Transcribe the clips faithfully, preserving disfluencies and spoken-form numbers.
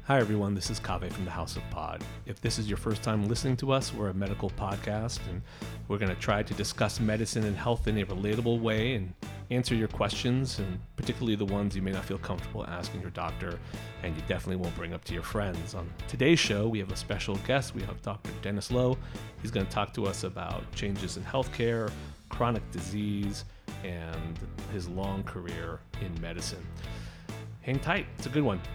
Hi everyone, this is Kaveh from the House of Pod. If this is your first time listening to us, we're a medical podcast and we're going to try to discuss medicine and health in a relatable way and answer your questions, and particularly the ones you may not feel comfortable asking your doctor and you definitely won't bring up to your friends. On today's show, we have a special guest. We have Doctor Dennis Lo. He's going to talk to us about changes in healthcare, chronic disease, and his long career in medicine. Hang tight. It's a good one.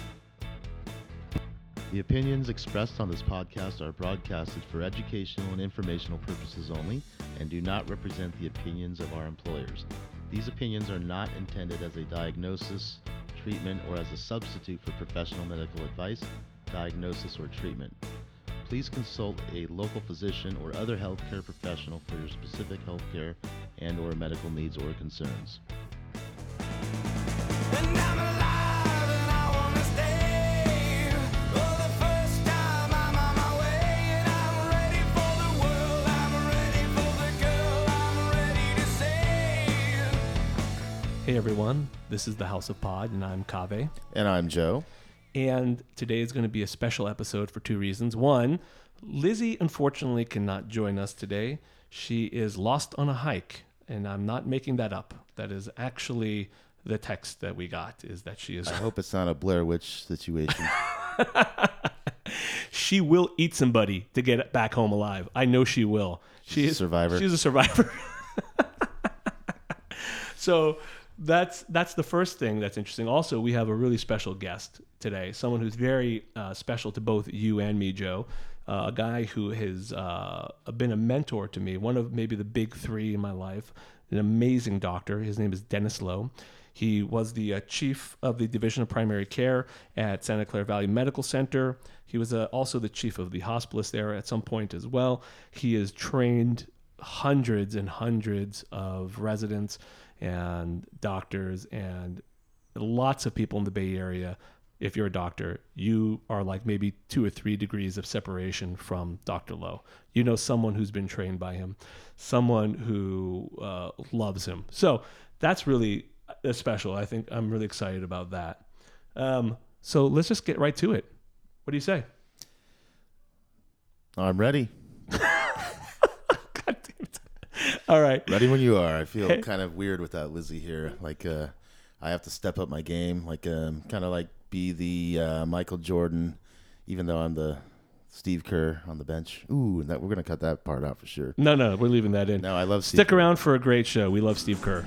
The opinions expressed on this podcast are broadcasted for educational and informational purposes only and do not represent the opinions of our employers. These opinions are not intended as a diagnosis, treatment, or as a substitute for professional medical advice, diagnosis, or treatment. Please consult a local physician or other healthcare professional for your specific healthcare and or medical needs or concerns. And I'm alive and I wanna stay. For the first time I'm on my way, and I'm ready for the world, I'm ready for the girl, I'm ready to save. Hey everyone, this is the House of Pod and I'm Kaveh. And I'm Joe. And today is going to be a special episode for two reasons. One, Lizzie unfortunately cannot join us today. She is lost on a hike, and I'm not making that up. That is actually the text that we got, is that she is... I hope it's not a Blair Witch situation. She will eat somebody to get back home alive. I know she will. She She's a is survivor. She's a survivor. So that's that's the first thing that's interesting. Also, we have a really special guest today, someone who's very uh, special to both you and me, Joe. Uh, a guy who has uh, been a mentor to me, one of maybe the big three in my life, an amazing doctor. His name is Dennis Lo. He was the uh, chief of the Division of Primary Care at Santa Clara Valley Medical Center. He was uh, also the chief of the hospice there at some point as well. He has trained hundreds and hundreds of residents and doctors and lots of people in the Bay Area. If you're a doctor, you are like maybe two or three degrees of separation from Doctor Lo. You know someone who's been trained by him, someone who uh, loves him. So that's really special. I think I'm really excited about that. Um, so let's just get right to it. What do you say? I'm ready. God damn it. All right. Ready when you are. I feel Hey. kind of weird without Lizzie here. Like, uh, I have to step up my game. Like, um, kind of like be the uh, Michael Jordan, even though I'm the Steve Kerr on the bench. Ooh, that we're gonna cut that part out for sure. No, no, we're leaving that in. No, I love Steve Stick Kerr. around for a great show. We love Steve Kerr.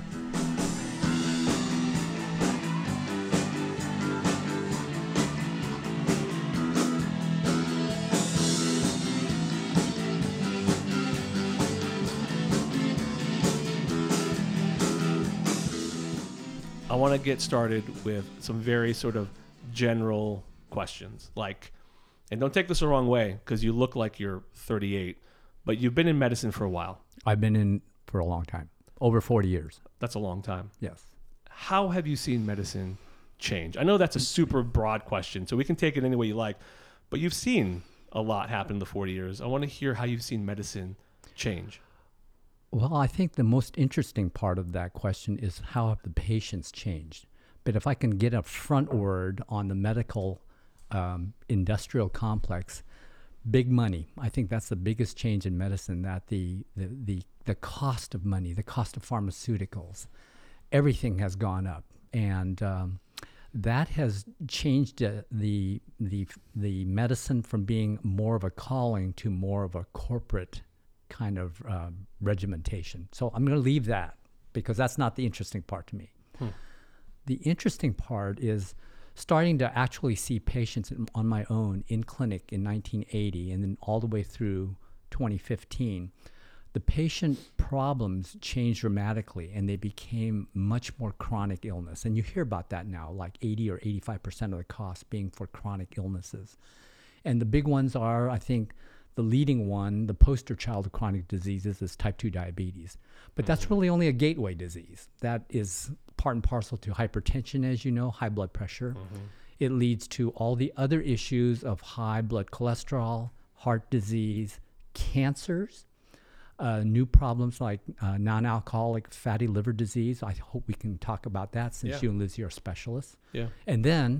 I want to get started with some very sort of general questions. Like, and don't take this the wrong way because you look like you're thirty-eight, but you've been in medicine for a while. I've been in for a long time, over forty years. That's a long time. Yes. How have you seen medicine change? I know that's a super broad question, so we can take it any way you like, but you've seen a lot happen in the forty years. I want to hear how you've seen medicine change. Well, I think the most interesting part of that question is how have the patients changed? But if I can get a front word on the medical um, industrial complex, big money. I think that's the biggest change in medicine, that the, the, the, the cost of money, the cost of pharmaceuticals, everything has gone up. And um, that has changed uh, the, the, the medicine from being more of a calling to more of a corporate kind of uh, regimentation. So I'm going to leave that because that's not the interesting part to me. Hmm. The interesting part is starting to actually see patients in, on my own in clinic in nineteen eighty and then all the way through twenty fifteen. The patient problems changed dramatically and they became much more chronic illness. And you hear about that now, like eighty or eighty-five percent of the cost being for chronic illnesses. And the big ones are, I think, the leading one, the poster child of chronic diseases, is type two diabetes. But that's really only a gateway disease. That is part and parcel to hypertension, as you know, high blood pressure. Mm-hmm. It leads to all the other issues of high blood cholesterol, heart disease, cancers, uh, new problems like uh, non-alcoholic fatty liver disease. I hope we can talk about that since Yeah. you and Lizzie are specialists. Yeah. And then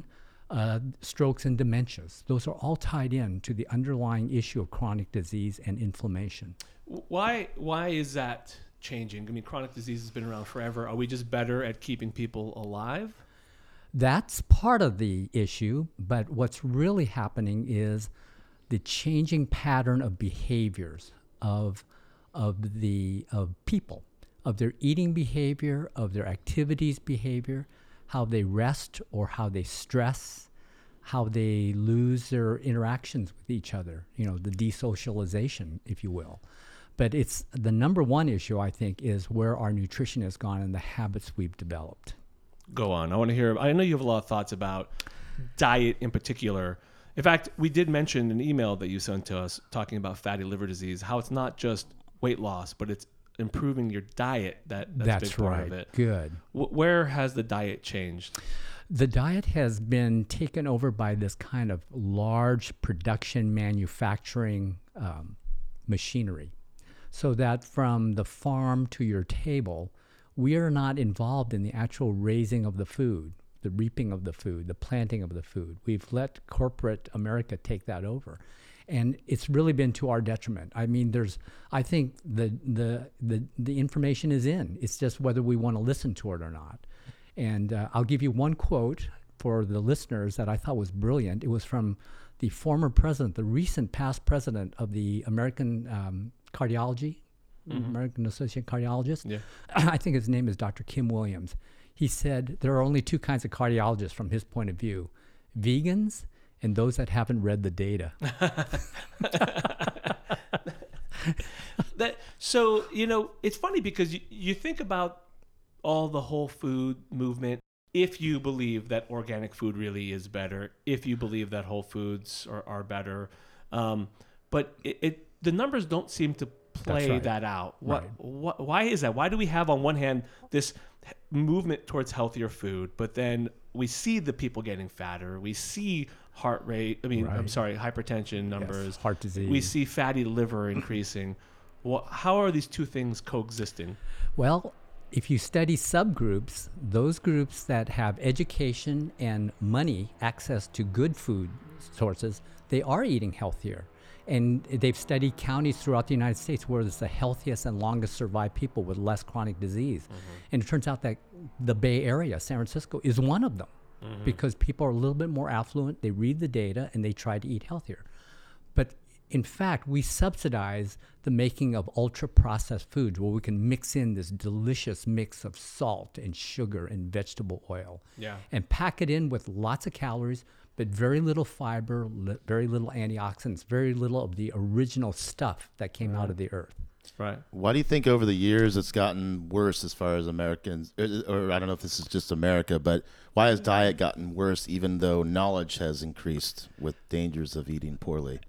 uh, strokes and dementias. Those are all tied in to the underlying issue of chronic disease and inflammation. Why why is that changing? I mean, chronic disease has been around forever. Are we just better at keeping people alive? That's part of the issue, but what's really happening is the changing pattern of behaviors of of the of people, of their eating behavior, of their activities behavior, how they rest or how they stress, how they lose their interactions with each other, you know, the desocialization, if you will. But it's the number one issue, I think, is where our nutrition has gone and the habits we've developed. Go on. I want to hear. I know you have a lot of thoughts about diet in particular. In fact, we did mention an email that you sent to us talking about fatty liver disease, how it's not just weight loss, but it's improving your diet. That, that's, That's a big part right. of it. Good. W- where has the diet changed? The diet has been taken over by this kind of large production manufacturing um, machinery, so that from the farm to your table, we are not involved in the actual raising of the food, the reaping of the food, the planting of the food. We've let corporate America take that over. And it's really been to our detriment. I mean, there's, I think the, the, the, the information is in. It's just whether we want to listen to it or not. And uh, I'll give you one quote for the listeners that I thought was brilliant. It was from the former president, the recent past president of the American um, Cardiology, mm-hmm. American Association of Cardiologists. Yeah. I think his name is Doctor Kim Williams. He said there are only two kinds of cardiologists from his point of view, vegans and those that haven't read the data. that so you know it's funny because you, you think about all the whole food movement. If you believe that organic food really is better, if you believe that whole foods are, are better, um, but it, it the numbers don't seem to play right. that out. What, Right. what why is that? Why do we have on one hand this movement towards healthier food, but then we see the people getting fatter, we see heart rate, I mean, I'm Right. sorry, hypertension numbers, Yes, heart disease. we see fatty liver increasing. Well, how are these two things coexisting? Well, if you study subgroups, those groups that have education and money, access to good food sources, they are eating healthier. And they've studied counties throughout the United States where it's the healthiest and longest survived people with less chronic disease. Mm-hmm. And it turns out that the Bay Area, San Francisco, is one of them mm-hmm. because people are a little bit more affluent, they read the data, and they try to eat healthier. But in fact, we subsidize the making of ultra-processed foods where we can mix in this delicious mix of salt and sugar and vegetable oil Yeah. and pack it in with lots of calories, but very little fiber, li- very little antioxidants, very little of the original stuff that came out of the earth. Right. Why do you think over the years it's gotten worse as far as Americans, or, or I don't know if this is just America, but why has diet gotten worse even though knowledge has increased with dangers of eating poorly?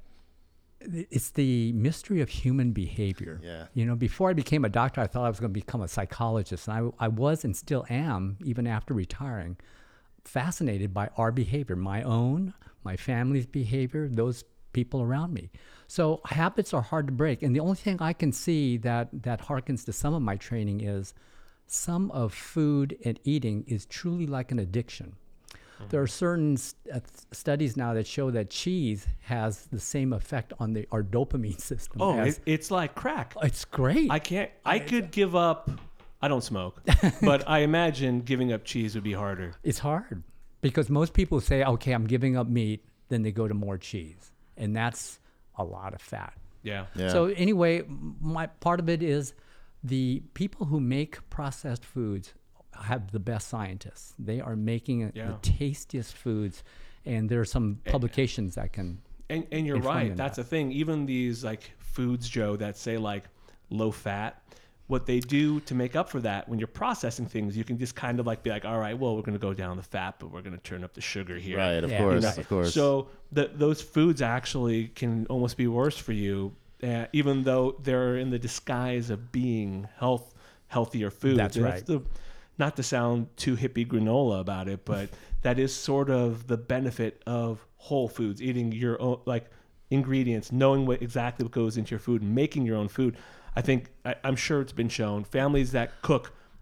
It's the mystery of human behavior. Yeah. You know, before I became a doctor, I thought I was going to become a psychologist. And I, I was and still am, even after retiring, fascinated by our behavior, my own, my family's behavior, those people around me. So habits are hard to break. And the only thing I can see that, that harkens to some of my training is some of food and eating is truly like an addiction. Mm-hmm. There are certain st- uh, studies now that show that cheese has the same effect on the our dopamine system. Oh, as, it, it's like crack. it's great. I can't, I could give up, I don't smoke, but I imagine giving up cheese would be harder. It's hard because most people say, okay, I'm giving up meat, then they go to more cheese. And that's a lot of fat. Yeah. Yeah. So anyway, my part of it is the people who make processed foods have the best scientists. They are making it Yeah. the tastiest foods. And there are some publications that can. And, and you're inform right. in That's that. the thing. Even these like foods, Joe, that say like low fat, what they do to make up for that, when you're processing things, you can just kind of like be like, all right, well, we're going to go down the fat, but we're going to turn up the sugar here. Right, of Yeah. course, You know, of course. So the, those foods actually can almost be worse for you, uh, even though they're in the disguise of being health, healthier foods. That's And right. the, not to sound too hippie granola about it, but that is sort of the benefit of whole foods, eating your own like ingredients, knowing what exactly what goes into your food, and making your own food. I think I, I'm sure it's been shown families that cook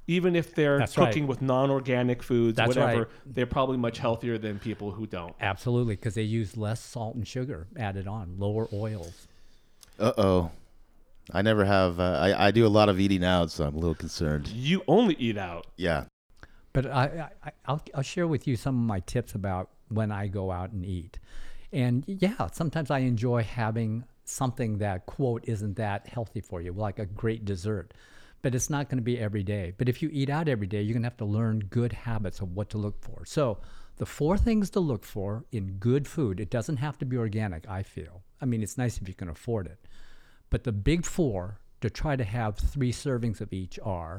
even if they're That's right. cooking with non-organic foods, That's whatever, right. they're probably much healthier than people who don't. Absolutely, because they use less salt and sugar added on, lower oils. Uh-oh. I never have. Uh, I, I do a lot of eating out, so I'm a little concerned. You only eat out. Yeah. But I, I, I'll, I'll share with you some of my tips about when I go out and eat. And yeah, sometimes I enjoy having something that, quote, isn't that healthy for you, like a great dessert. But it's not going to be every day. But if you eat out every day, you're going to have to learn good habits of what to look for. So the four things to look for in good food, it doesn't have to be organic, I feel. I mean, it's nice if you can afford it. But the big four to try to have three servings of each are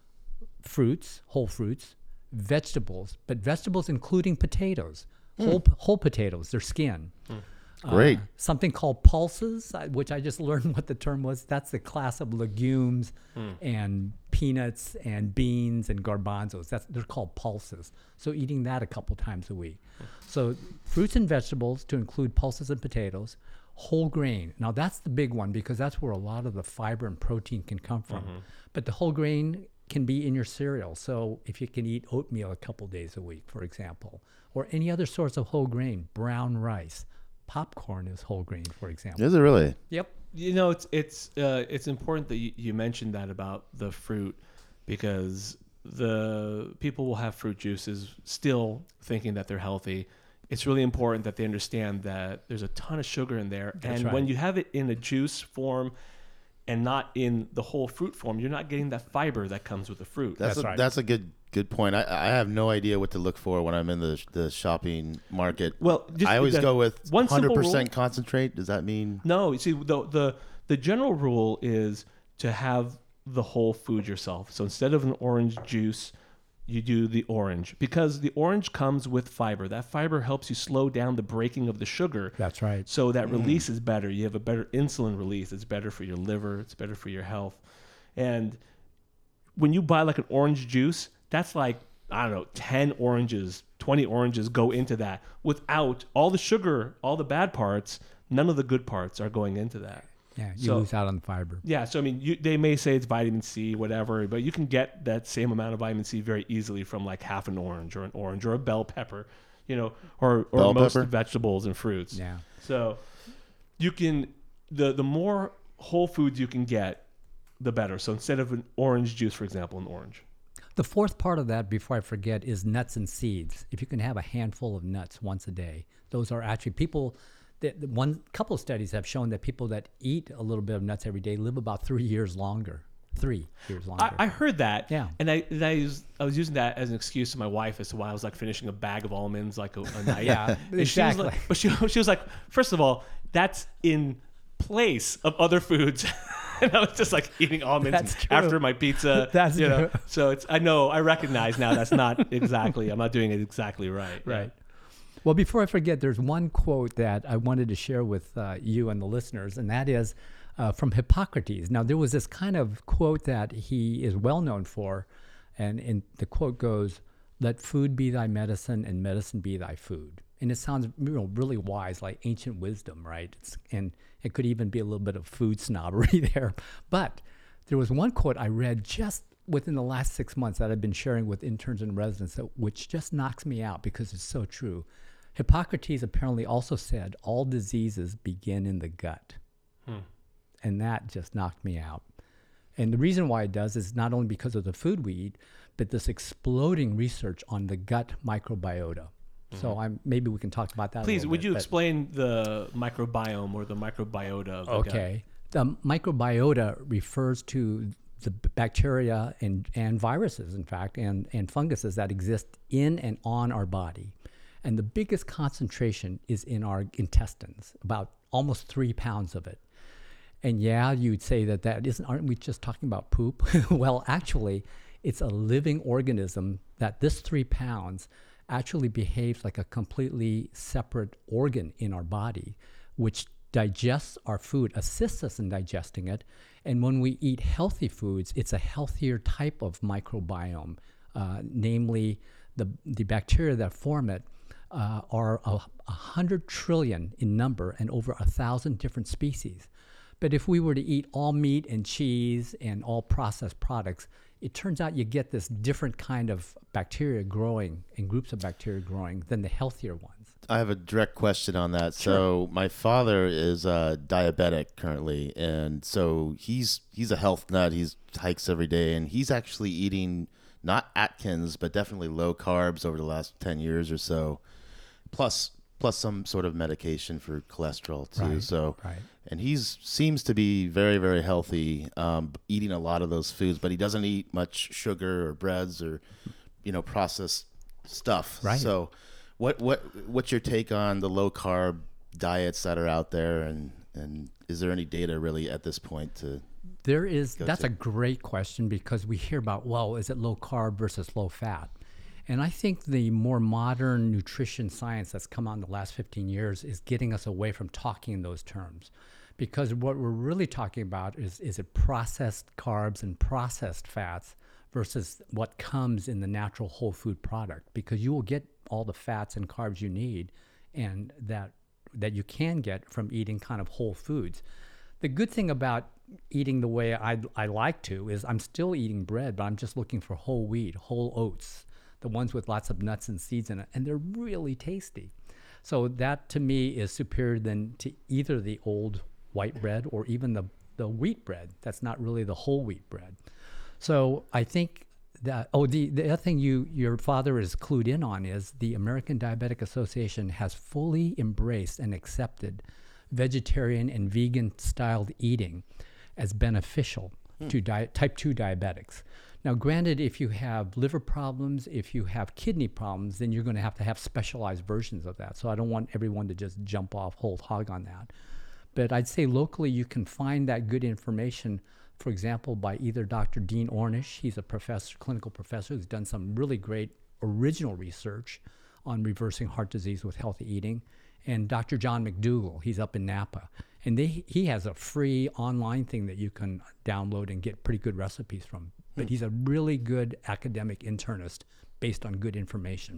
fruits, whole fruits, vegetables, but vegetables including potatoes, Mm. whole whole potatoes, their skin. Mm. Great. Uh, something called pulses, uh, which I just learned what the term was. That's the class of legumes Mm. and peanuts and beans and garbanzos. That's they're called pulses. So eating that a couple times a week. So fruits and vegetables to include pulses and potatoes. Whole grain. Now that's the big one because that's where a lot of the fiber and protein can come from. Mm-hmm. But the whole grain can be in your cereal. So if you can eat oatmeal a couple days a week, for example, or any other source of whole grain, brown rice, popcorn is whole grain, for example. Is it really? Yep. You know, it's it's uh, it's important that you, you mentioned that about the fruit, because the people will have fruit juices still thinking that they're healthy. It's really important that they understand that there's a ton of sugar in there, That's and right. when you have it in a juice form and not in the whole fruit form, you're not getting that fiber that comes with the fruit. That's, That's a, right. That's a good good point. I, I have no idea what to look for when I'm in the the shopping market. Well, just I always the- go with one one simple hundred percent rule- concentrate. Does that mean? No, you see, the, the the general rule is to have the whole food yourself. So instead of an orange juice, you do the orange, because the orange comes with fiber. That fiber helps you slow down the breaking of the sugar. That's right. So that release is better. You have a better insulin release. It's better for your liver. It's better for your health. And when you buy like an orange juice, that's like, I don't know, ten oranges, twenty oranges go into that. Without all the sugar, all the bad parts, none of the good parts are going into that. Yeah, you So- lose out on the fiber. Yeah, so I mean, you, they may say it's vitamin C, whatever, but you can get that same amount of vitamin C very easily from like half an orange or an orange or a bell pepper, you know, or, or Bell most pepper? vegetables and fruits. Yeah. So you can, the, the more whole foods you can get, the better. So instead of an orange juice, for example, an orange. The fourth part of that, before I forget, is nuts and seeds. If you can have a handful of nuts once a day, those are actually people. That one couple of studies have shown that people that eat a little bit of nuts every day live about three years longer. Three years longer. I, I heard that. Yeah. And I and I, used, I was using that as an excuse to my wife as to why I was like finishing a bag of almonds like a, a night. Yeah, And she was exactly. like, but she, she was like, first of all, that's in place of other foods. And I was just like eating almonds That's true. after my pizza. That's you know. true. So it's I know I recognize now that's not exactly I'm not doing it exactly right. Right. Well, before I forget, there's one quote that I wanted to share with uh, you and the listeners, and that is uh, from Hippocrates. Now, there was this kind of quote that he is well known for, and, and the quote goes, "Let food be thy medicine, and medicine be thy food." And it sounds, you know, really wise, like ancient wisdom, right? It's, and it could even be a little bit of food snobbery there. But there was one quote I read just within the last six months that I've been sharing with interns and residents, that, which just knocks me out because it's so true. Hippocrates apparently also said all diseases begin in the gut. Hmm. And that just knocked me out. And the reason why it does is not only because of the food we eat, but this exploding research on the gut microbiota. So I'm maybe we can talk about that. a Please, little would bit, you but- explain the microbiome or the microbiota of the gut? Okay. The microbiota refers to the b- bacteria and, and viruses, in fact, and, and funguses that exist in and on our body. And the biggest concentration is in our intestines, about almost three pounds of it. And yeah, you'd say that that isn't, aren't we just talking about poop? Well, actually, it's a living organism that this three pounds actually behaves like a completely separate organ in our body, which digests our food, assists us in digesting it. And when we eat healthy foods, it's a healthier type of microbiome, uh, namely the, the bacteria that form it uh, are a, a hundred trillion in number and over a thousand different species. But if we were to eat all meat and cheese and all processed products, it turns out you get this different kind of bacteria growing and groups of bacteria growing than the healthier ones. I have a direct question on that. So my father is uh, diabetic currently, and so he's he's a health nut. He's hikes every day, and he's actually eating not Atkins, but definitely low carbs over the last ten years or so, plus plus some sort of medication for cholesterol too. Right, so, right. and he's seems to be very very healthy, um, eating a lot of those foods, but he doesn't eat much sugar or breads or you know processed stuff. Right. So. What what what's your take on the low carb diets that are out there, and, and is there any data really at this point to? There is. Go That's to. a great question because we hear about, well, is it low carb versus low fat? And I think the more modern nutrition science that's come out in the last fifteen years is getting us away from talking in those terms, because what we're really talking about is is it processed carbs and processed fats versus what comes in the natural whole food product, because you will get all the fats and carbs you need and that that you can get from eating kind of whole foods. The good thing about eating the way I, I like to is I'm still eating bread, but I'm just looking for whole wheat, whole oats, the ones with lots of nuts and seeds in it, and they're really tasty. So that to me is superior than to either the old white bread or even the, the wheat bread. That's not really the whole wheat bread. So I think that, oh, the, the other thing you your father is clued in on is the American Diabetic Association has fully embraced and accepted vegetarian and vegan styled eating as beneficial hmm. to di- type two diabetics. Now, granted, if you have liver problems, if you have kidney problems, then you're going to have to have specialized versions of that. So I don't want everyone to just jump off whole hog on that. But I'd say locally you can find that good information, for example, by either Doctor Dean Ornish, he's a professor, clinical professor who's done some really great original research on reversing heart disease with healthy eating, and Doctor John McDougall, he's up in Napa. And they, he has a free online thing that you can download and get pretty good recipes from. But he's a really good academic internist based on good information.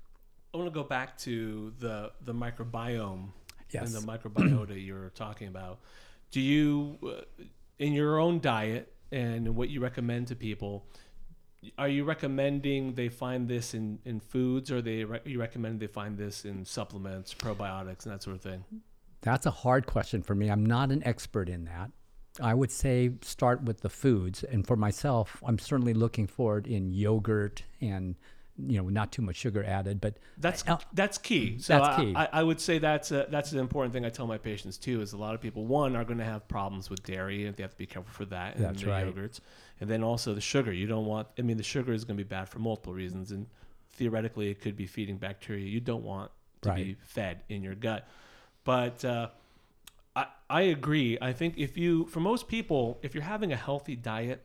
I want to go back to the, the microbiome yes. and the microbiota you were talking about. Do you... Uh, in your own diet and what you recommend to people, are you recommending they find this in, in foods, or they re- you recommend they find this in supplements, probiotics, and that sort of thing? That's a hard question for me. I'm not an expert in that. I would say start with the foods. And for myself, I'm certainly looking for it in yogurt and, you know, not too much sugar added, but that's uh, that's key. So that's key. I, I would say that's a, that's an important thing I tell my patients too. Is a lot of people one are going to have problems with dairy, and they have to be careful for that. And That's the right. Yogurts, and then also the sugar. You don't want. I mean, the sugar is going to be bad for multiple reasons, and theoretically, it could be feeding bacteria you don't want to Right. be fed in your gut. But uh, I I agree. I think if you for most people, if you're having a healthy diet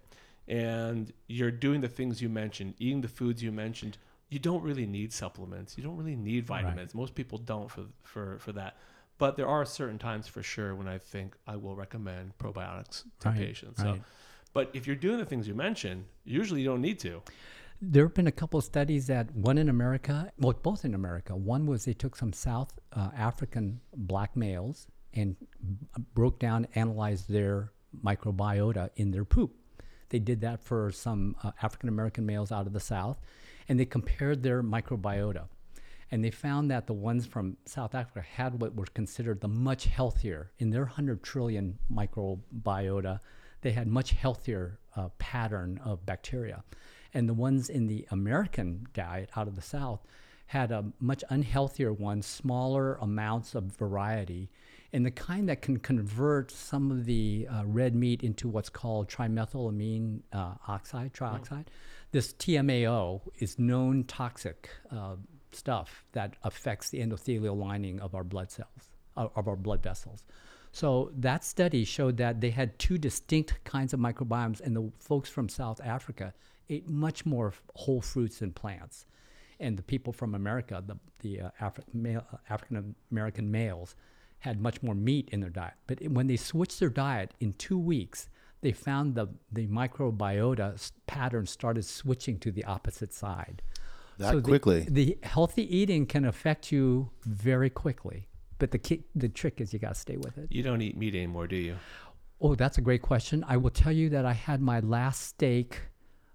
and you're doing the things you mentioned, eating the foods you mentioned, you don't really need supplements. You don't really need vitamins. Right. Most people don't for, for, for that. But there are certain times for sure when I think I will recommend probiotics to right, patients. So, right. But if you're doing the things you mentioned, usually you don't need to. There have been a couple of studies that one in America, well, both in America. One was they took some South uh, African black males and b- broke down, analyzed their microbiota in their poop. They did that for some uh, African American males out of the South, and they compared their microbiota. And they found that the ones from South Africa had what were considered the much healthier. In their one hundred trillion microbiota, they had much healthier uh, pattern of bacteria. And the ones in the American diet out of the South had a much unhealthier one, smaller amounts of variety, and the kind that can convert some of the uh, red meat into what's called trimethylamine uh, oxide, trioxide. Mm. This T M A O is known toxic uh, stuff that affects the endothelial lining of our blood cells, uh, of our blood vessels. So that study showed that they had two distinct kinds of microbiomes, and the folks from South Africa ate much more whole fruits and plants. And the people from America, the, the uh, Afri- male, uh, African American males, had much more meat in their diet. But it, when they switched their diet in two weeks, they found the, the microbiota s- pattern started switching to the opposite side. That so quickly? The, the healthy eating can affect you very quickly. But the ki- the trick is you got to stay with it. You don't eat meat anymore, do you? Oh, that's a great question. I will tell you that I had my last steak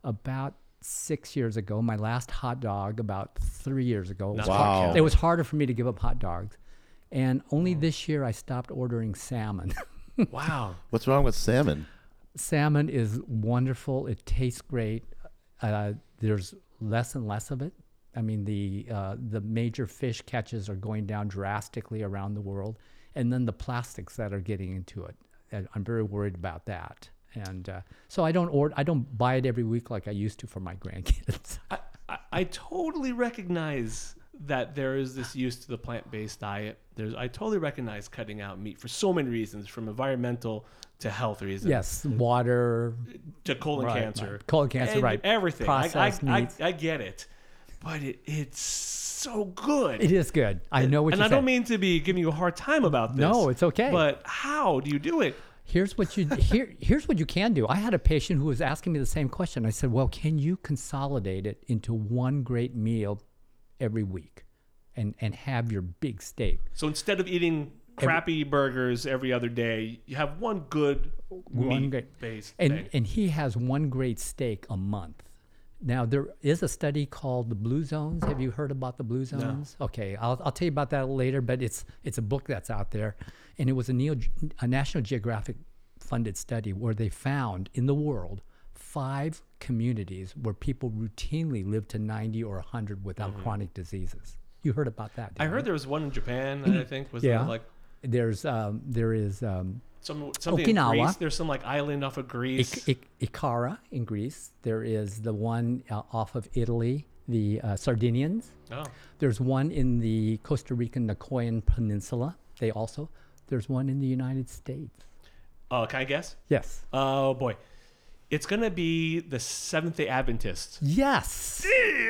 about six years ago. My last hot dog about three years ago. It was, Wow. hard, it was harder for me to give up hot dogs. And only this year I stopped ordering salmon. Wow. What's wrong with salmon? Salmon is wonderful. It tastes great. Uh, there's less and less of it. I mean, the uh, the major fish catches are going down drastically around the world. And then the plastics that are getting into it. And I'm very worried about that. And uh, so I don't order, I don't buy it every week like I used to for my grandkids. I, I, I totally recognize that there is this use to the plant-based diet. There's, I totally recognize cutting out meat for so many reasons, from environmental to health reasons. Yes, water, To colon Right, cancer. right. Colon cancer, and right. Everything. I, I, Processed I, meats. I get it. But it, it's so good. it is good. I know what and you I said. don't mean to be giving you a hard time about this. No, it's okay. But how do you do it? Here's what you here. Here's what you can do. I had a patient who was asking me the same question. I said, "Well, can you consolidate it into one great meal every week, and and have your big steak?" So instead of eating crappy burgers every other day, you have one good One great- meat-based And thing. and he has one great steak a month. Now there is a study called the Blue Zones. Have you heard about the Blue Zones? Okay, I'll I'll tell you about that later. But it's it's a book that's out there, and it was a Neo a National Geographic funded study where they found in the world five communities where people routinely live to ninety or one hundred without chronic diseases. You heard about that? I didn't heard you? there was one in Japan that I think was Yeah. like There's um, there is um, some something in Okinawa. Greece. There's some like island off of Greece. Ik- Ik- Ikara in Greece. There is the one uh, off of Italy, the uh, Sardinians. oh, There's one in the Costa Rican Nicoyan Peninsula. They also. There's one in the United States. uh, can I guess? Yes. Oh boy, it's gonna be the Seventh Day Adventists. Yes.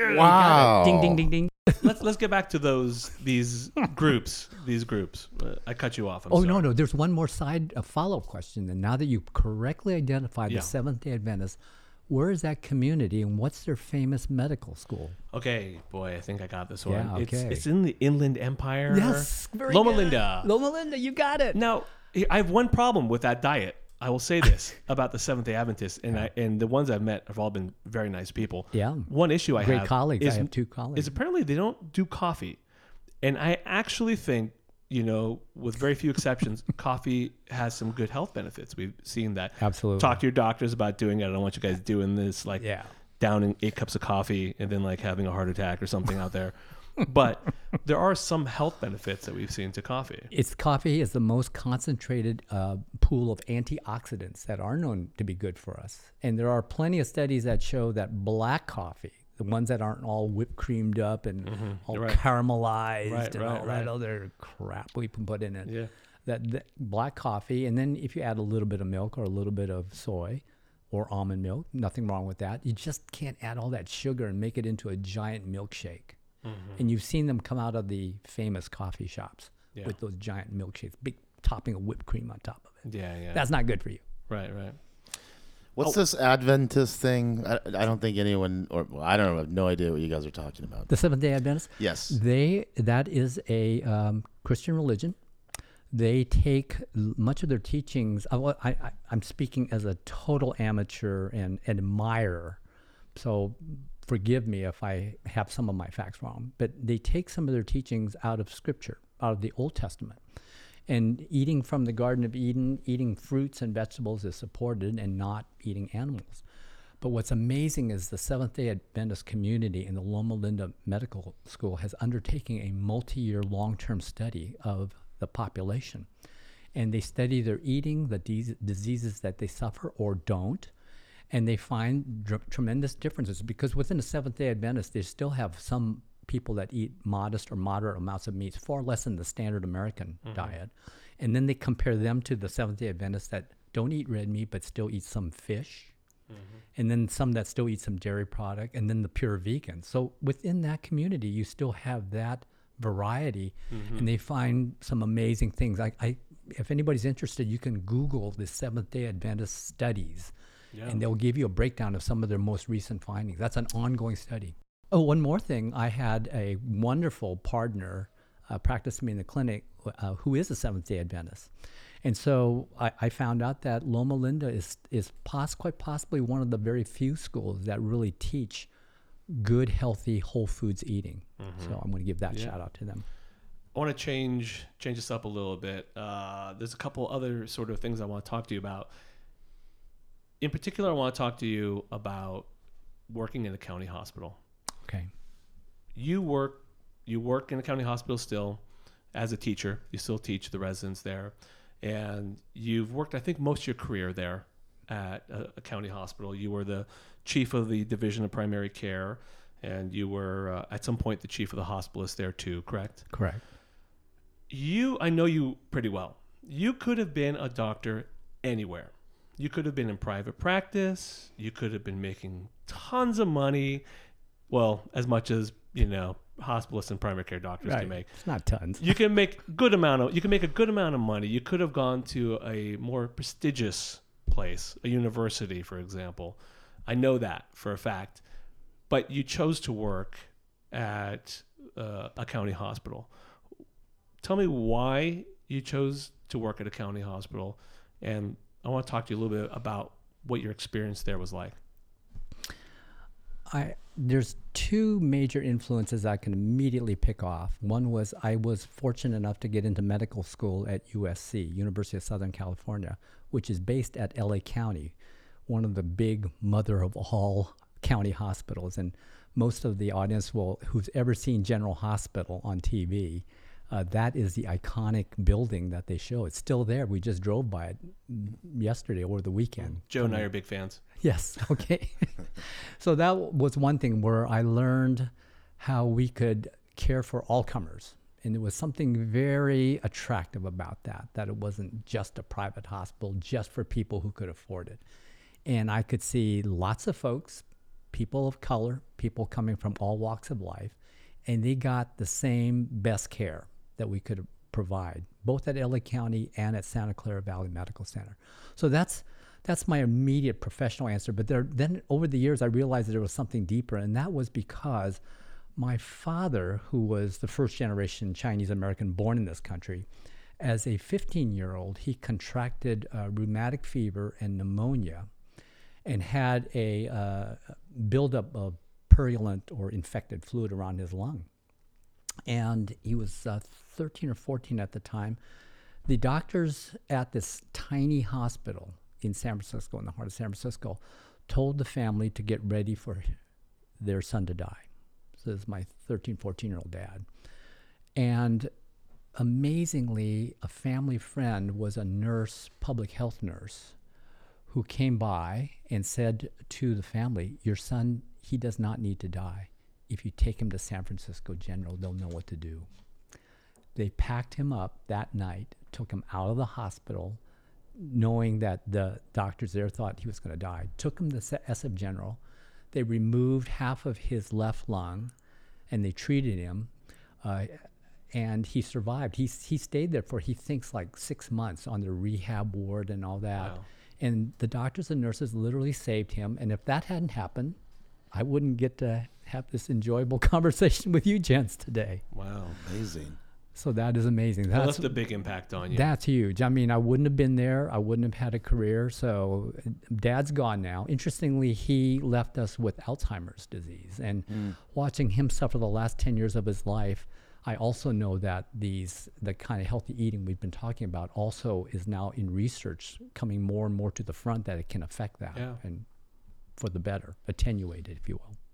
Wow. Ding ding ding ding. let's let's get back to those these groups. These groups. Uh, I cut you off. I'm Oh sorry. no no. There's one more side a follow up question. And now that you correctly identified Yeah. the Seventh Day Adventists, where is that community and what's their famous medical school? Okay, boy, I think I got this one. Yeah, It's okay. it's in the Inland Empire. very Loma good. Linda. Loma Linda, you got it. Now, I have one problem with that diet. I will say this about the Seventh Day Adventists, and I, and the ones I've met have all been very nice people. Yeah. One issue I Great have colleagues. I is, have two colleagues. is apparently they don't do coffee, and I actually think, you know, with very few exceptions, coffee has some good health benefits. We've seen that. Absolutely. Talk to your doctors about doing it. I don't want you guys doing this, like Yeah. downing eight cups of coffee and then like having a heart attack or something out there. But there are some health benefits that we've seen to coffee. It's coffee is the most concentrated uh, pool of antioxidants that are known to be good for us. And there are plenty of studies that show that black coffee, the ones that aren't all whipped creamed up and all Right. caramelized Right, and right, all right. that other crap we can put in it. Yeah. That, that black coffee, and then if you add a little bit of milk or a little bit of soy or almond milk, nothing wrong with that. You just can't add all that sugar and make it into a giant milkshake. Mm-hmm. And you've seen them come out of the famous coffee shops Yeah. with those giant milkshakes, big topping of whipped cream on top of it. Yeah, yeah. That's not good for you. right, right. What's this Adventist thing? I, I don't think anyone, or well, I don't know, I have no idea what you guys are talking about. The Seventh Day Adventists, Yes. they that is a um, Christian religion. They take l- much of their teachings. I, I, I, I'm speaking as a total amateur and admirer, so forgive me if I have some of my facts wrong. But they take some of their teachings out of Scripture, out of the Old Testament. And eating from the Garden of Eden, eating fruits and vegetables is supported, and not eating animals. But what's amazing is the Seventh-day Adventist community in the Loma Linda Medical School has undertaken a multi-year long-term study of the population. And they study their eating, the de- diseases that they suffer or don't, and they find dr- tremendous differences, because within the Seventh-day Adventist, they still have some people that eat modest or moderate amounts of meats, far less than the standard American diet. And then they compare them to the Seventh-day Adventists that don't eat red meat but still eat some fish, and then some that still eat some dairy product, and then the pure vegans. So within that community, you still have that variety, and they find some amazing things. I, I, if anybody's interested, you can Google the Seventh-day Adventist studies, Yeah. and they'll give you a breakdown of some of their most recent findings. That's an ongoing study. Oh, one more thing. I had a wonderful partner uh, practice me in the clinic uh, who is a Seventh-day Adventist. And so I, I found out that Loma Linda is, is pos- quite possibly one of the very few schools that really teach good, healthy, whole foods eating. So I'm going to give that Yeah. shout out to them. I want to change change this up a little bit. Uh, there's a couple other sort of things I want to talk to you about. In particular, I want to talk to you about working in a county hospital. Okay. You work you work in a county hospital still as a teacher. You still teach the residents there, and you've worked, I think, most of your career there at a, a county hospital. You were the chief of the division of primary care, and you were uh, at some point the chief of the hospitalist there too. Correct? Correct. You, I know you pretty well. You could have been a doctor anywhere. You could have been in private practice. You could have been making tons of money. Well, as much as, you know, hospitalists and primary care doctors can make. It's not tons. You can make good amount of you can make a good amount of money. You could have gone to a more prestigious place, a university, for example. I know that for a fact. But you chose to work at uh, a county hospital. Tell me why you chose to work at a county hospital, and I want to talk to you a little bit about what your experience there was like. I there's two major influences I can immediately pick off. One was I was fortunate enough to get into medical school at U S C, University of Southern California, which is based at L A County, one of the big mother of all county hospitals. And most of the audience will who's ever seen General Hospital on T V, uh, that is the iconic building that they show. It's still there. We just drove by it yesterday or the weekend. Joe and I are big fans. Yes. Okay. So that was one thing where I learned how we could care for all comers. And there was something very attractive about that, that it wasn't just a private hospital, just for people who could afford it. And I could see lots of folks, people of color, people coming from all walks of life, and they got the same best care that we could provide, both at L A County and at Santa Clara Valley Medical Center. So that's that's my immediate professional answer. But there, then over the years, I realized that there was something deeper, and that was because my father, who was the first generation Chinese American born in this country, as a fifteen-year-old, he contracted uh, rheumatic fever and pneumonia and had a uh, buildup of purulent or infected fluid around his lung. And he was uh, thirteen or fourteen at the time. The doctors at this tiny hospital in San Francisco, in the heart of San Francisco, told the family to get ready for their son to die. So this is my thirteen, fourteen-year-old dad. And amazingly, a family friend was a nurse, public health nurse, who came by and said to the family, your son, he does not need to die. If you take him to San Francisco General, they'll know what to do. They packed him up that night, took him out of the hospital, knowing that the doctors there thought he was going to die, took him to S F General. They removed half of his left lung, and they treated him, uh, and he survived. He, he stayed there for, he thinks, like six months on the rehab ward and all that. Wow. And the doctors and nurses literally saved him. And if that hadn't happened, I wouldn't get to have this enjoyable conversation with you gents today. Wow. Amazing. So that is amazing. Well, That's, left a big impact on you. that's huge. I mean, I wouldn't have been there. I wouldn't have had a career. So uh, Dad's gone now. Interestingly, he left us with Alzheimer's disease. And Mm. watching him suffer the last ten years of his life, I also know that these the kind of healthy eating we've been talking about also is now in research coming more and more to the front that it can affect that. Yeah. And for the better, attenuate it, if you will.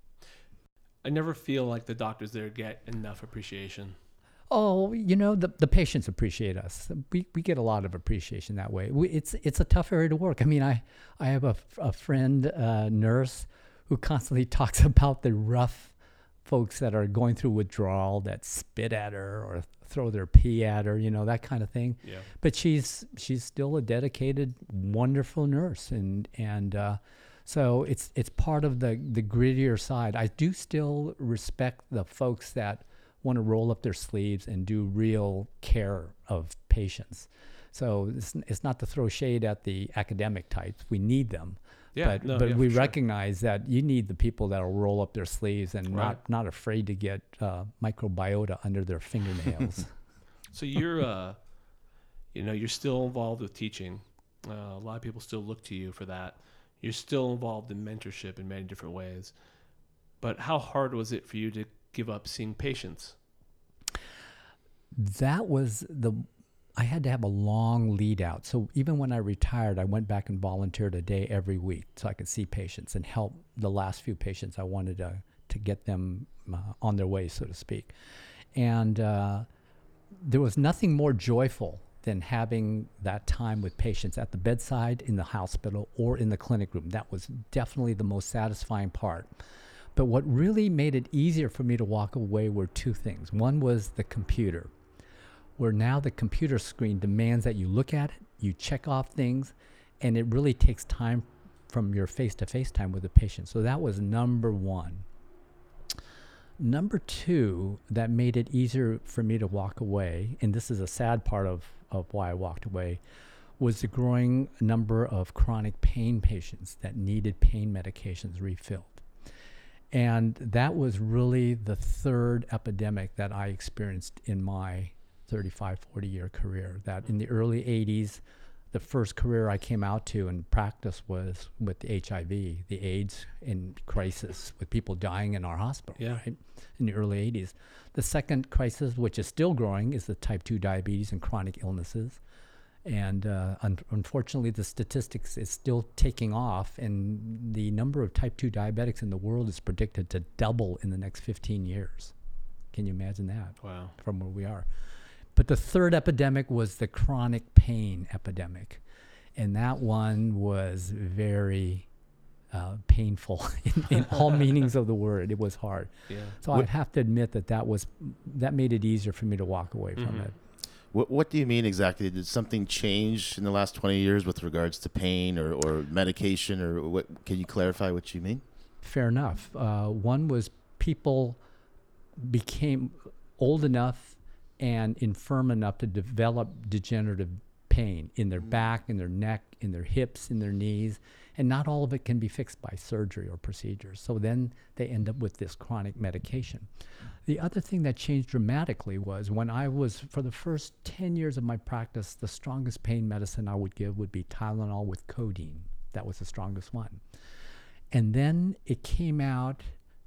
I never feel like the doctors there get enough appreciation. Oh, you know, the, the patients appreciate us. We we get a lot of appreciation that way. We, it's it's a tough area to work. I mean, I, I have a, a friend, uh, nurse, who constantly talks about the rough folks that are going through withdrawal that spit at her or throw their pee at her, you know, that kind of thing. Yeah. But she's she's still a dedicated, wonderful nurse, and and uh, so it's it's part of the the grittier side. I do still respect the folks that want to roll up their sleeves and do real care of patients. So it's, it's not to throw shade at the academic types. We need them. Yeah, but no, but yeah, we for sure. recognize that you need the people that will roll up their sleeves and Right. not, not afraid to get uh, microbiota under their fingernails. So you're, uh, You know, you're still involved with teaching. Uh, a lot of people still look to you for that. You're still involved in mentorship in many different ways. But how hard was it for you to give up seeing patients? That was the, I had to have a long lead out. So even when I retired, I went back and volunteered a day every week so I could see patients and help the last few patients I wanted to, to get them uh, on their way, so to speak. And uh, there was nothing more joyful than having that time with patients at the bedside, in the hospital, or in the clinic room. That was definitely the most satisfying part. But what really made it easier for me to walk away were two things. One was the computer, where now the computer screen demands that you look at it, you check off things, and it really takes time from your face-to-face time with the patient. So that was number one. Number two, that made it easier for me to walk away, and this is a sad part of, of why I walked away, was the growing number of chronic pain patients that needed pain medications refilled. And that was really the third epidemic that I experienced in my thirty-five, forty year career. That in the early eighties, the first career I came out to and practice was with the H I V, the AIDS in crisis, with people dying in our hospital, Yeah. right? In the early eighties. The second crisis, which is still growing, is the type two diabetes and chronic illnesses. And uh, un- unfortunately, the statistics is still taking off, and the number of type two diabetics in the world is predicted to double in the next fifteen years. Can you imagine that? Wow. From where we are. But the third epidemic was the chronic pain epidemic. And that one was very uh, painful in, in all meanings of the word. It was hard. Yeah. So What- I'd have to admit that that was that made it easier for me to walk away from Mhm. it. What What do you mean exactly? Did something change in the last twenty years with regards to pain or, or medication, or what? Can you clarify what you mean? Fair enough. Uh, one was people became old enough and infirm enough to develop degenerative pain in their back, in their neck, in their hips, in their knees, and not all of it can be fixed by surgery or procedures. So then they end up with this chronic medication. The other thing that changed dramatically was when I was, for the first ten years of my practice, the strongest pain medicine I would give would be Tylenol with codeine. That was the strongest one. And then it came out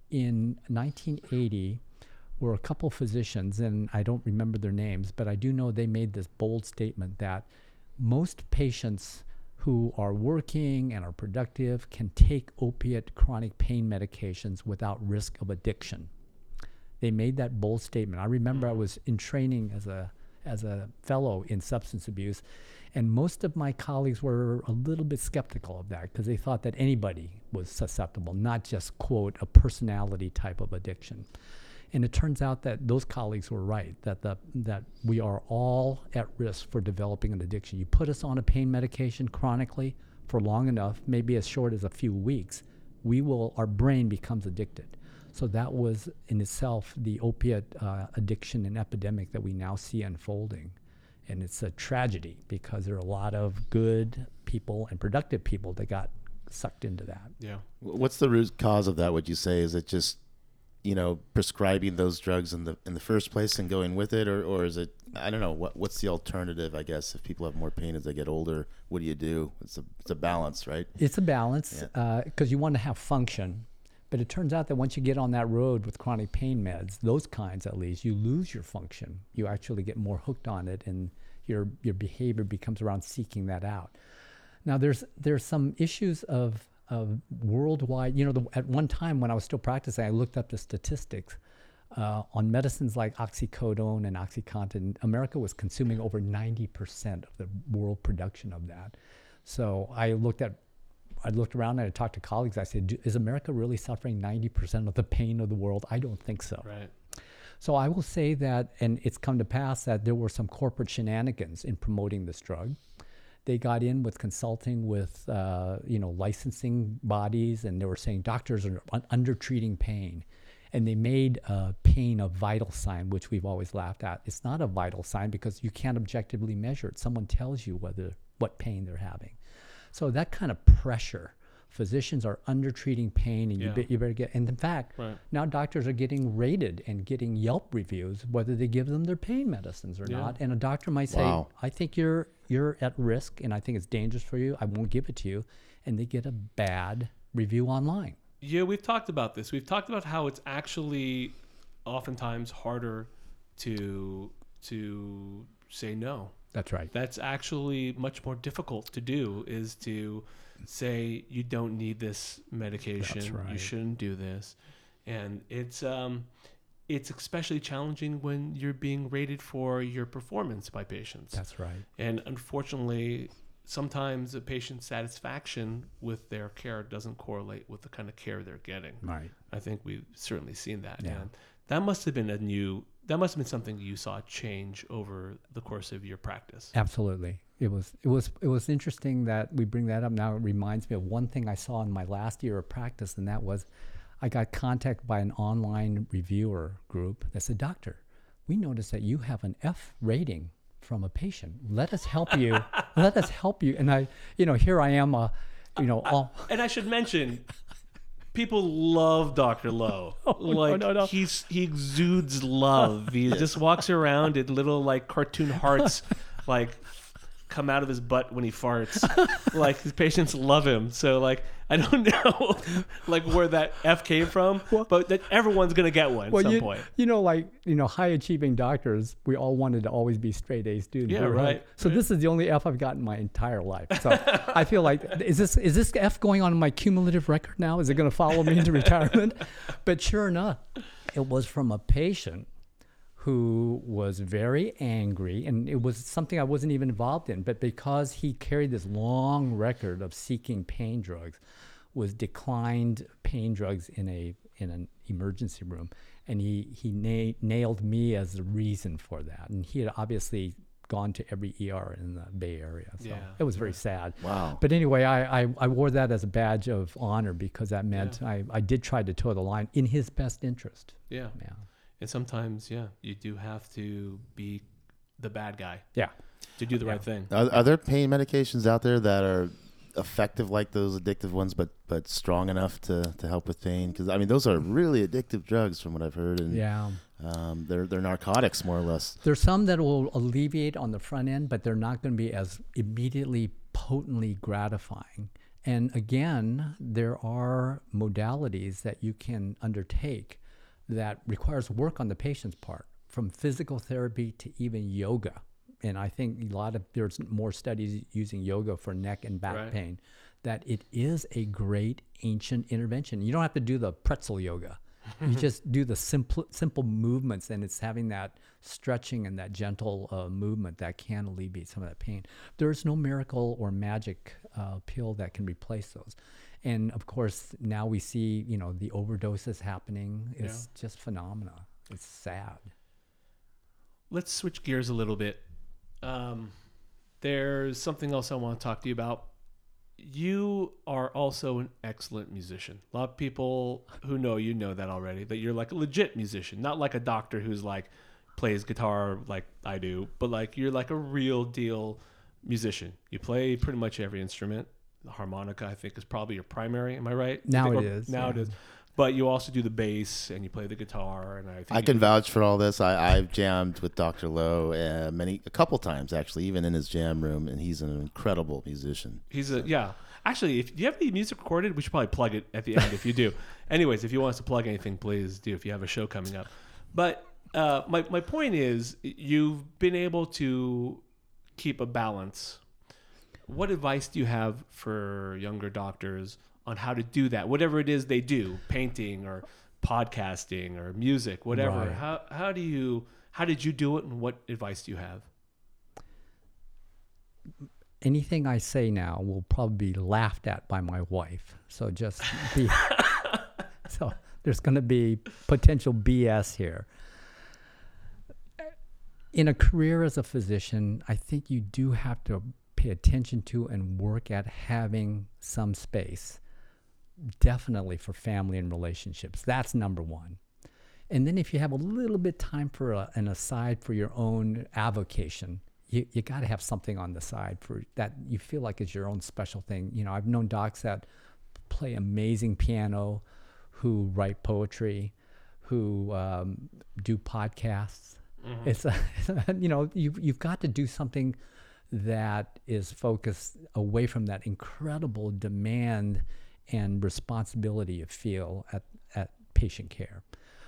in nineteen eighty, where a couple physicians, and I don't remember their names, but I do know they made this bold statement that most patients who are working and are productive can take opiate chronic pain medications without risk of addiction. They made that bold statement. I remember I was in training as a as a fellow in substance abuse, and most of my colleagues were a little bit skeptical of that because they thought that anybody was susceptible, not just, quote, a personality type of addiction. And it turns out that those colleagues were right, that the that we are all at risk for developing an addiction. You put us on a pain medication chronically for long enough, maybe as short as a few weeks, we will our brain becomes addicted. So that was in itself the opiate uh, addiction and epidemic that we now see unfolding. And it's a tragedy because there are a lot of good people and productive people that got sucked into that. Yeah. What's the root cause of that? Would you say is it just, you know, prescribing those drugs in the in the first place and going with it, or, or is it, I don't know, what what's the alternative? I guess if people have more pain as they get older, what do you do? It's a it's a balance, right? It's a balance Yeah. because uh, you want to have function. But it turns out that once you get on that road with chronic pain meds, those kinds at least, you lose your function. You actually get more hooked on it, and your your behavior becomes around seeking that out. Now, there's there's some issues of of worldwide. You know, the, at one time when I was still practicing, I looked up the statistics uh, on medicines like oxycodone and OxyContin. America was consuming over ninety percent of the world production of that. So I looked at. I looked around and I talked to colleagues. I said, is America really suffering ninety percent of the pain of the world? I don't think so. Right. So I will say that, and it's come to pass that there were some corporate shenanigans in promoting this drug. They got in with consulting with, uh, you know, licensing bodies, and they were saying doctors are un- under-treating pain. And they made uh, pain a vital sign, which we've always laughed at. It's not a vital sign because you can't objectively measure it. Someone tells you whether what pain they're having. So that kind of pressure physicians are undertreating pain, and Yeah. you, be, you better get. And in fact, Right. now doctors are getting rated and getting Yelp reviews whether they give them their pain medicines or Yeah. not. And a doctor might say, Wow. "I think you're you're at risk, and I think it's dangerous for you. I won't give it to you," and they get a bad review online. Yeah, we've talked about this. We've talked about how it's actually oftentimes harder to to say no. That's right. That's actually much more difficult to do, is to say you don't need this medication. You right. shouldn't do this. And it's um it's especially challenging when you're being rated for your performance by patients. That's right. And unfortunately, sometimes a patient's satisfaction with their care doesn't correlate with the kind of care they're getting. Right. I think we've certainly seen that. Yeah. And that must have been a new, that must have been something you saw change over the course of your practice. Absolutely. It was it was it was interesting that we bring that up now. It reminds me of one thing I saw in my last year of practice, and that was I got contacted by an online reviewer group that said, "Doctor, we noticed that you have an F rating from a patient. Let us help you. Let us help you." And I, you know, here I am, uh, you know, all And I should mention, people love Doctor Lowe. like no, no. he's he exudes love. He just walks around and little like cartoon hearts like come out of his butt when he farts. Like his patients love him. So like I don't know like where that F came from, but that everyone's gonna get one at some you, point. you know, like, you know, high achieving doctors, we all wanted to always be straight A students. Yeah, We were right, like- So this is the only F I've gotten my entire life. So I feel like, is this is this F going on my cumulative record now? Is it going to follow me into retirement? But sure enough, it was from a patient who was very angry, and it was something I wasn't even involved in, but because he carried this long record of seeking pain drugs, was declined pain drugs in a in an emergency room, and he he na- nailed me as the reason for that, and he had obviously gone to every E R in the Bay Area, so Yeah, it was very sad. Wow. But anyway, I, I I wore that as a badge of honor because that meant I I did try to toe the line in his best interest. Yeah. Yeah. And sometimes, yeah, you do have to be the bad guy Yeah. to do the right thing. Are, are there pain medications out there that are effective like those addictive ones, but but strong enough to, to help with pain? Because I mean, those are really addictive drugs, from what I've heard, and Yeah. um, they're they're narcotics more or less. There's some that will alleviate on the front end, but they're not going to be as immediately potently gratifying. And again, there are modalities that you can undertake that requires work on the patient's part, from physical therapy to even yoga. And I think a lot of there's more studies using yoga for neck and back Right. pain, that it is a great ancient intervention. You don't have to do the pretzel yoga. You just do the simple simple movements, and it's having that stretching and that gentle uh, movement that can alleviate some of that pain. There's no miracle or magic uh, pill that can replace those. And of course, now we see, you know, the overdoses happening. It's just phenomena. It's sad. Let's switch gears a little bit. Um, there's something else I want to talk to you about. You are also an excellent musician. A lot of people who know you know that already, that you're like a legit musician, not like a doctor who's like plays guitar like I do, but like you're like a real deal musician. You play pretty much every instrument. The harmonica, I think, is probably your primary. Am I right? Now I think- it or- is, Now it yeah. is. But you also do the bass and you play the guitar, and I think I you can vouch for all this. I, I've jammed with Doctor Lowe uh, many, a couple times actually, even in his jam room, and he's an incredible musician. He's a yeah. Actually, if do you have any music recorded, we should probably plug it at the end if you do. Anyways, if you want us to plug anything, please do. If you have a show coming up, but uh, my my point is, you've been able to keep a balance. What advice do you have for younger doctors on how to do that? Whatever it is they do, painting or podcasting or music, whatever. Right. How how do you how did you do it, and what advice do you have? Anything I say now will probably be laughed at by my wife. So just be, so there's going to be potential B S here. In a career as a physician, I think you do have to pay attention to and work at having some space, definitely for family and relationships. That's number one. And then if you have a little bit time for a, an aside for your own avocation, you, you got to have something on the side for that you feel like is your own special thing. You know, I've known docs that play amazing piano, who write poetry, who um, do podcasts. Mm-hmm. It's, a, you know, you've, you've got to do something that is focused away from that incredible demand and responsibility you feel at, at patient care.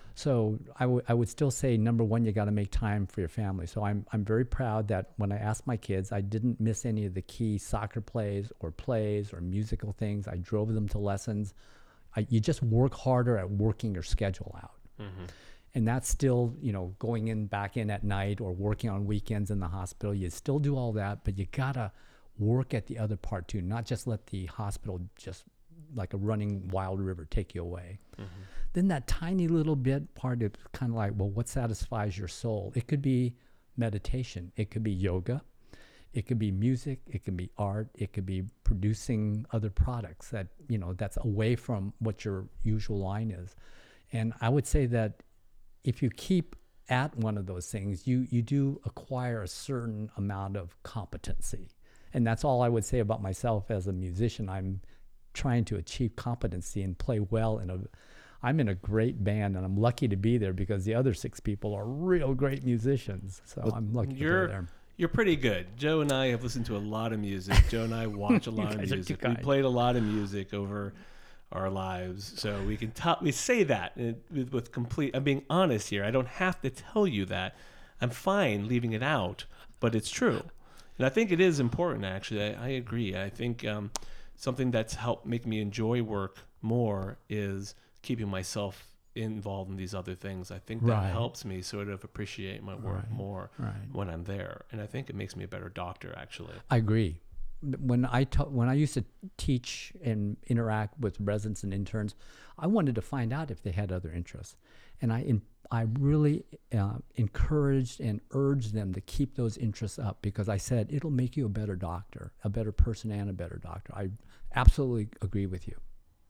So I, w- I would still say, number one, you got to make time for your family. So I'm I'm very proud that when I asked my kids, I didn't miss any of the key soccer plays or plays or musical things. I drove them to lessons. I, you just work harder at working your schedule out. Mm-hmm. And that's still, you know, going in back in at night or working on weekends in the hospital. You still do all that, but you got to work at the other part too, not just let the hospital just like a running wild river take you away. Mm-hmm. Then that tiny little bit part is kind of like, well, what satisfies your soul? It could be meditation. It could be yoga. It could be music. It could be art. It could be producing other products that, you know, that's away from what your usual line is. And I would say that if you keep at one of those things, you, you do acquire a certain amount of competency. And that's all I would say about myself as a musician. I'm trying to achieve competency and play well in a I'm in a great band, and I'm lucky to be there because the other six people are real great musicians. So well, I'm lucky you're, to be there. You're pretty good. Joe and I have listened to a lot of music. Joe and I watch a lot of music. We played a lot of music over our lives, so we can t- we say that with, with complete. I'm being honest here. I don't have to tell you that. I'm fine leaving it out, but it's true, and I think it is important. Actually, I, I agree. I think um, something that's helped make me enjoy work more is keeping myself involved in these other things. I think that right. helps me sort of appreciate my work right. more right. when I'm there, and I think it makes me a better doctor. Actually, I agree. When I ta- when I used to teach and interact with residents and interns, I wanted to find out if they had other interests, and I in, I really uh, encouraged and urged them to keep those interests up because I said it'll make you a better doctor, a better person, and a better doctor. I absolutely agree with you.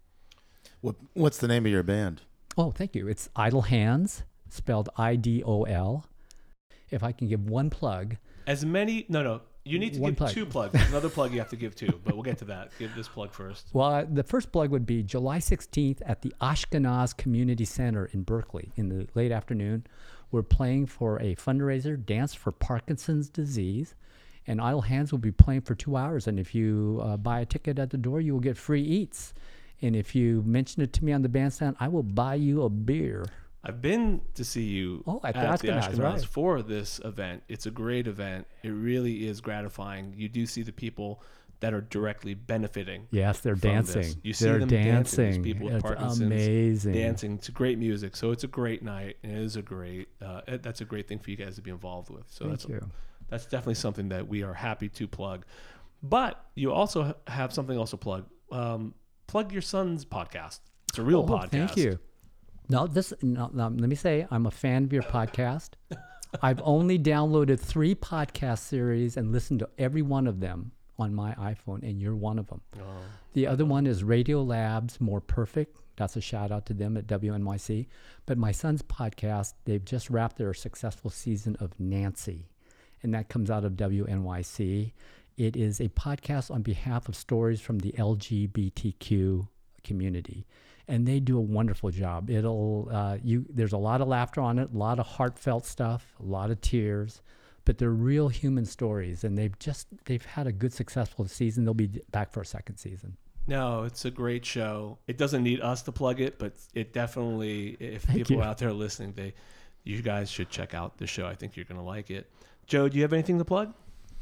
What What's the name of your band? Oh, thank you. It's Idle Hands, spelled I D O L. If I can give one plug. As many, no, no, you need to one give plug. two plugs. There's another plug you have to give too, but we'll get to that. Give this plug first. Well, uh, the first plug would be July sixteenth at the Ashkenaz Community Center in Berkeley in the late afternoon. We're playing for a fundraiser, Dance for Parkinson's Disease, and Idle Hands will be playing for two hours. And if you uh, buy a ticket at the door, you will get free eats. And if you mention it to me on the bandstand, I will buy you a beer. I've been to see you oh, at, at the the Ashkenaz, Ashkenaz right. for this event. It's a great event. It really is gratifying. You do see the people that are directly benefiting. Yes, they're from dancing. This. You see they're them dancing. dancing. These people with it's Parkinson's amazing. dancing. It's great music. So it's a great night. And it is a great. Uh, it, that's a great thing for you guys to be involved with. So Thank that's you. that's definitely something that we are happy to plug. But you also ha- have something else to plug. Um, plug your son's podcast. It's a real oh, podcast. Thank you. No, this. No, no, let me say, I'm a fan of your podcast. I've only downloaded three podcast series and listened to every one of them on my iPhone, and you're one of them. Oh. The other one is Radio Labs More Perfect. That's a shout out to them at W N Y C. But my son's podcast, they've just wrapped their successful season of Nancy, and that comes out of W N Y C. It is a podcast on behalf of stories from the L G B T Q community, and they do a wonderful job. It'll uh, you. There's a lot of laughter on it, a lot of heartfelt stuff, a lot of tears, but they're real human stories, and they've just they've had a good, successful season. They'll be back for a second season. No, it's a great show. It doesn't need us to plug it, but it definitely, if Thank people you. are out there listening, they, you guys should check out the show. I think you're going to like it. Joe, do you have anything to plug?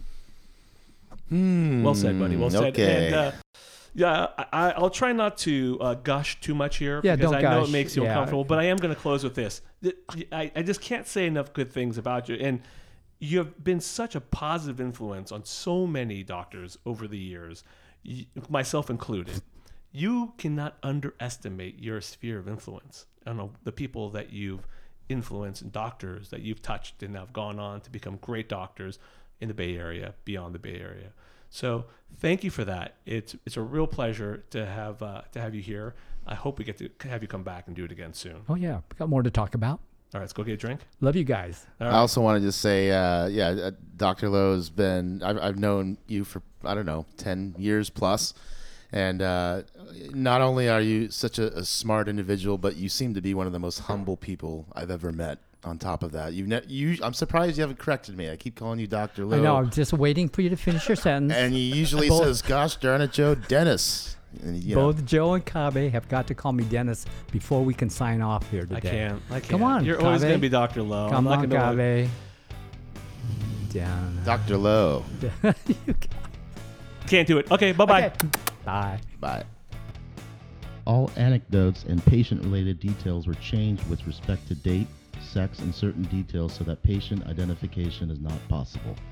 Hmm, Well said, buddy. Well said. okay. And, uh, yeah, I, I'll try not to uh, gush too much here Yeah, because don't I know gush. it makes you Yeah. uncomfortable, but I am going to close with this. Th- I, I just can't say enough good things about you. And you have been such a positive influence on so many doctors over the years, y- myself included. You cannot underestimate your sphere of influence. I don't know, the people that you've influenced and doctors that you've touched and have gone on to become great doctors in the Bay Area, beyond the Bay Area. So thank you for that. It's it's a real pleasure to have uh, to have you here. I hope we get to have you come back and do it again soon. Oh yeah, we got more to talk about. All right, let's go get a drink. Love you guys. All I right. also want to just say, uh, yeah, uh, Doctor Lowe has been, I've, I've known you for, I don't know, ten years plus. And uh, not only are you such a, a smart individual, but you seem to be one of the most humble people I've ever met. On top of that, you've ne- you, I'm surprised you haven't corrected me. I keep calling you Doctor Lowe. I know. I'm just waiting for you to finish your sentence. And he usually Both- says, "Gosh darn it, Joe, Dennis." And, you know, Both Joe and Kabe have got to call me Dennis before we can sign off here today. I can't. I can't. Come on, You're always Kabe. going to be Doctor Lowe. Come I'm on, not gonna Kabe. Down. Doctor Lowe. You got- Can't do it. Okay, bye-bye. Okay. Bye. Bye. All anecdotes and patient-related details were changed with respect to date, sex, and certain details so that patient identification is not possible.